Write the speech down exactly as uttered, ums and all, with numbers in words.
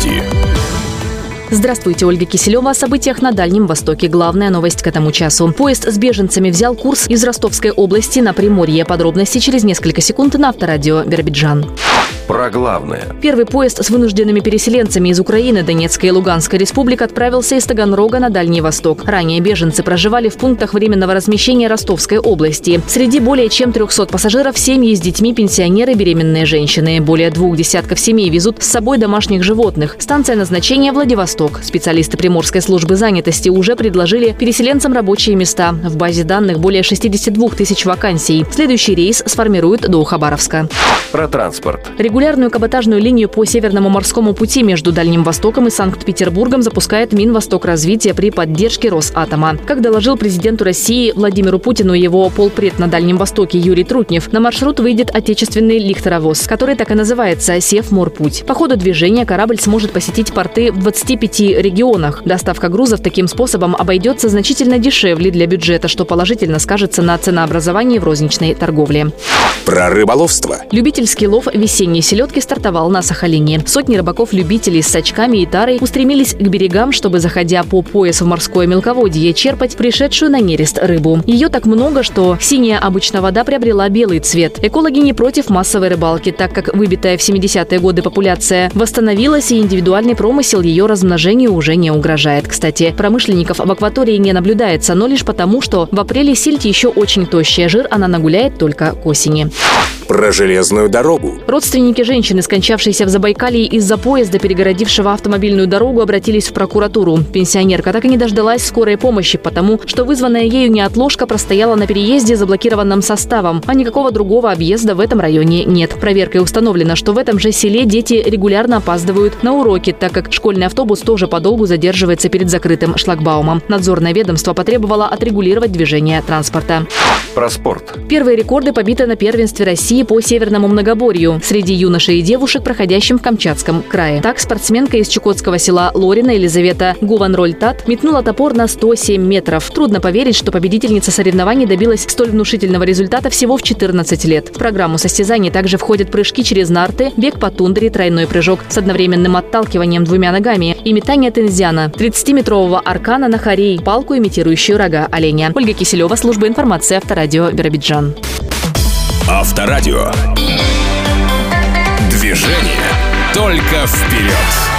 Новости. Здравствуйте, Ольга Киселева. О событиях на Дальнем Востоке. Главная новость к этому часу. Поезд с беженцами взял курс из Ростовской области на Приморье. Подробности через несколько секунд на Авторадио Биробиджан. Про главное. Первый поезд с вынужденными переселенцами из Украины, Донецкой и Луганской республик отправился из Таганрога на Дальний Восток. Ранее беженцы проживали в пунктах временного размещения Ростовской области. Среди более чем трехсот пассажиров семьи с детьми, пенсионеры, беременные женщины. Более двух десятков семей везут с собой домашних животных. Станция назначения Владивосток. Специалисты Приморской службы занятости уже предложили переселенцам рабочие места. В базе данных более шестидесяти двух тысяч вакансий. Следующий рейс сформируют до Хабаровска. Про транспорт. Регулярную каботажную линию по Северному морскому пути между Дальним Востоком и Санкт-Петербургом запускает Минвостокразвитие при поддержке Росатома. Как доложил президенту России Владимиру Путину его полпред на Дальнем Востоке Юрий Трутнев, на маршрут выйдет отечественный лихтеровоз, который так и называется «Севморпуть». По ходу движения корабль сможет посетить порты в двадцати пяти регионах. Доставка грузов таким способом обойдется значительно дешевле для бюджета, что положительно скажется на ценообразовании в розничной торговле. Про рыболовство. Любительский лов весенней селедки стартовал на Сахалине. Сотни рыбаков-любителей с сачками и тарой устремились к берегам, чтобы, заходя по пояс в морское мелководье, черпать пришедшую на нерест рыбу. Ее так много, что синяя обычно вода приобрела белый цвет. Экологи не против массовой рыбалки, так как выбитая в семидесятые годы популяция восстановилась, и индивидуальный промысел ее размножению уже не угрожает. Кстати, промышленников в акватории не наблюдается, но лишь потому, что в апреле сельдь еще очень тощая, жир она нагуляет только к осени. Про железную дорогу. Родственники женщины, скончавшейся в Забайкалье из-за поезда, перегородившего автомобильную дорогу, обратились в прокуратуру. Пенсионерка так и не дождалась скорой помощи, потому что вызванная ею неотложка простояла на переезде заблокированным составом, а никакого другого объезда в этом районе нет. Проверкой установлено, что в этом же селе дети регулярно опаздывают на уроки, так как школьный автобус тоже подолгу задерживается перед закрытым шлагбаумом. Надзорное ведомство потребовало отрегулировать движение транспорта. Про спорт. Первые рекорды побиты на первенстве России по Северному многоборью среди юношей и девушек, проходящим в Камчатском крае. Так, спортсменка из чукотского села Лорина Елизавета Гуванрольтат метнула топор на сто семь метров. Трудно поверить, что победительница соревнований добилась столь внушительного результата всего в четырнадцать лет. В программу состязаний также входят прыжки через нарты, бег по тундре, тройной прыжок с одновременным отталкиванием двумя ногами и метание тензяна, тридцатиметрового аркана на хорей, палку, имитирующую рога оленя. Ольга Киселева, служба информации, Авторадио Биробиджан. Авторадио. Движение только вперед.